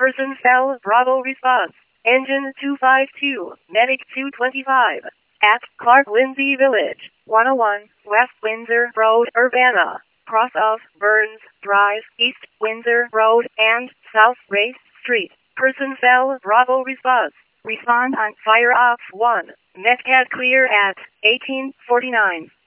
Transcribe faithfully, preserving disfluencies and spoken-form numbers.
Person cell, Bravo response. Engine two five two, Medic two twenty-five. At Clark Lindsay Village, one oh one, West Windsor Road, Urbana. Cross of Burns Drive, East Windsor Road, and South Race Street. Person cell, Bravo response. Respond on fire off one. Metcad clear at eighteen forty-nine.